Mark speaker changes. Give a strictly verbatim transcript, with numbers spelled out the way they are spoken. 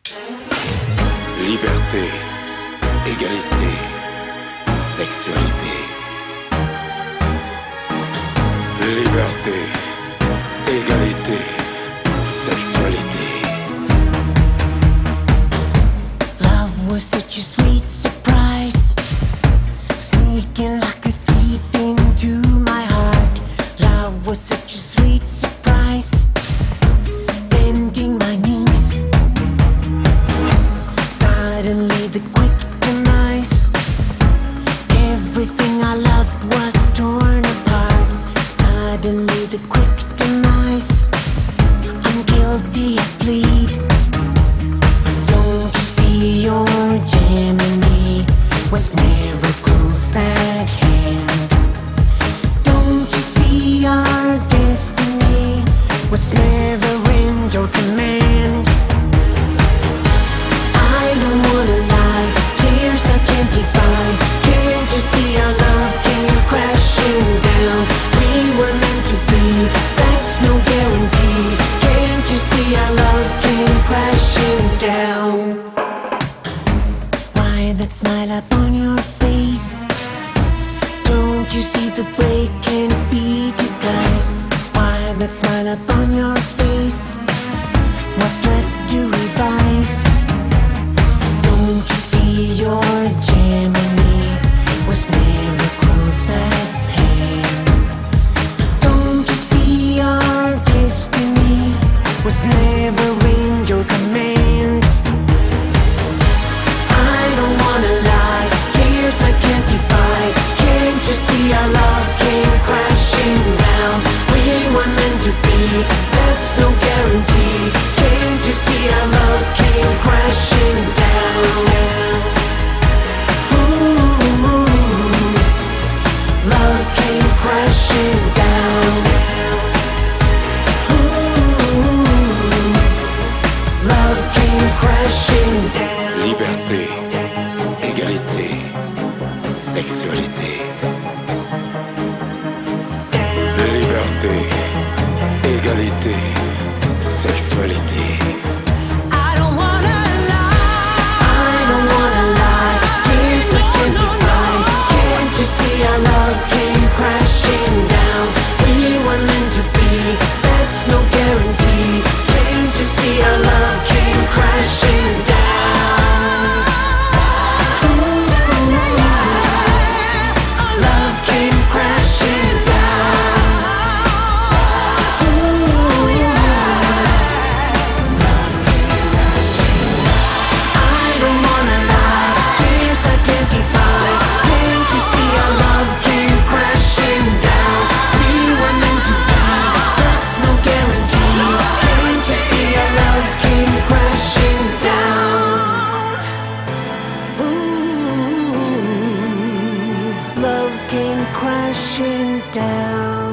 Speaker 1: Liberté, égalité, sexualité. Liberté, égalité, sexualité.
Speaker 2: Love was such a sweet surprise, sneaking like a thief into my heart. Love was such a sweet surprise, bending my knees. Suddenly the quick demise, everything I loved was torn apart. Suddenly the quick demise, I'm guilty as plead. Don't you see your Gemini was never close at hand? Don't you see our destiny was never in your command? I don't wanna lie, tears I can't define. Can't you see our love came crashing down? We were meant to be, that's no guarantee. Can't you see our love came crashing down? Why that smile upon your face? Don't you see the break can't be disguised? Why that smile upon your face? What's left to revise? Don't you see your Gemini was never close at hand? Don't you see our destiny was never in your command? I don't wanna lie, tears I can't defy. Can't you see our love came crashing down? We were meant to be, that's no guarantee. Can't you see our love came crashing down? Ooh, love came crashing down. Ooh, love came crashing down.
Speaker 1: Liberté, égalité, sexualité. Liberté, égalité, sexualité.
Speaker 2: I don't wanna lie, I don't wanna lie, tears I can't defy. Can't you see our love came crashing down? We were meant to be, that's no guarantee. Can't you see our love came crashing down? Ooh, love came crashing down. Ooh, I don't wanna lie, tears I can't defy. Can't you see our love came crashing down? We were meant to be, that's no guarantee. Can't you see our love came crashing down? Ooh, love came crashing down.